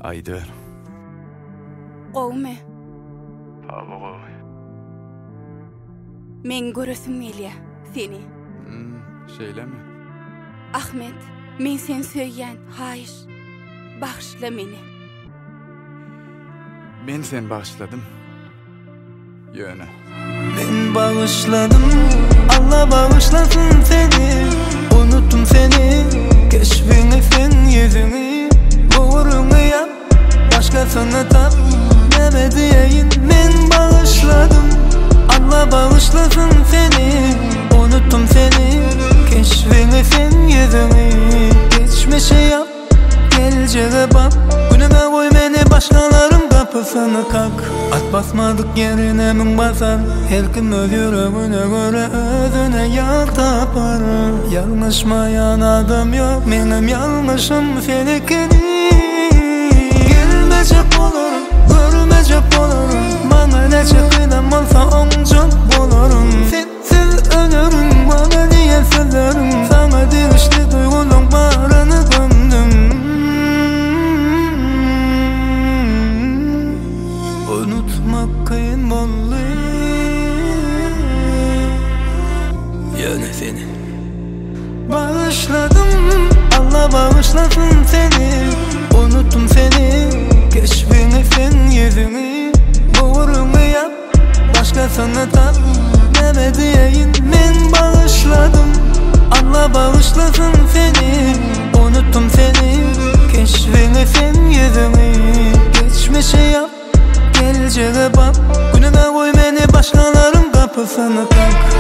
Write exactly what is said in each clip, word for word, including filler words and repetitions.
Aydır. Qowmy. Hava qowy. Men göresim gelýär seni. Hmm, şeýlemi? Ahmet, men sen söýýän hayır. Bağışla meni. Men sen bağışladım. Yöne. Ben bağışladım, Allah bağışlasın seni. Unuttum seni, keşfini sen yüzünü. Doğrunu yap, başkasını tap, deme diyeyim. Ben bağışladım, Allah bağışlasın seni. Unuttum seni, keşfini sen yüzünü. Geçmişe yap, geleceğe bak. Günüme koy beni, başkalarım kapısını kalk. At basmadık yerine min basar. Her kim öz yüreğine göre özüne yar tapar. Yanlışmayan adam yok, benim yanlışım senikini. Gelmeyecek olurum, görmeyecek olurum. Bana ne çıkıdan olsa onca bulurum. Sensiz ölürüm, bana diye sözlerim. Sana dirişli duygunun bağrını gömdüm. Unutmak kıyın bolly. Yöne seni. Bağışladım, Allah bağışlasın seni. Unuttum seni, keşfini sen yüzünü. Doğrunu yap, başkasını tap, deme diyeyim. Ben bağışladım, Allah bağışlasın seni. Unuttum seni, keşfini sen yüzünü. Geçmişe yap, geleceğe bak. Günüme koy beni, başkalarım kapısını kalk.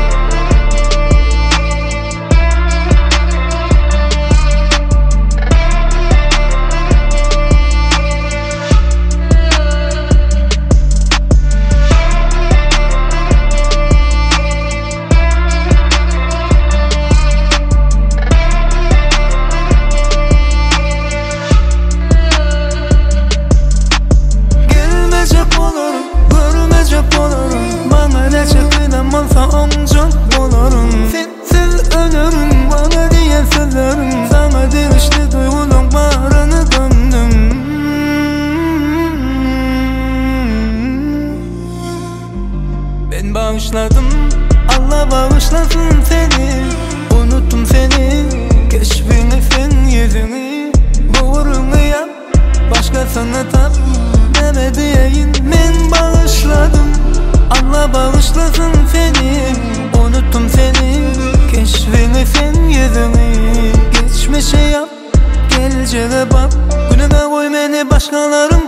Bana ne çıkıdan olsa onca bulurum. Sensiz ölürüm, bana diye sözlerim. Sana dirişli duygunun bağrını gömdüm. Ben bağışladım, Allah bağışlasın seni. Unuttum seni, keşfini sen yüzünü. Doğrunu yap, başkasını tap, deme diyeyim. Ben bağışladım, Allah bağışlasın seni. Unuttum seni, keşfini sen yüzünü. Geçmişe yap, geleceğe bak. Günüme koy beni, başkalarım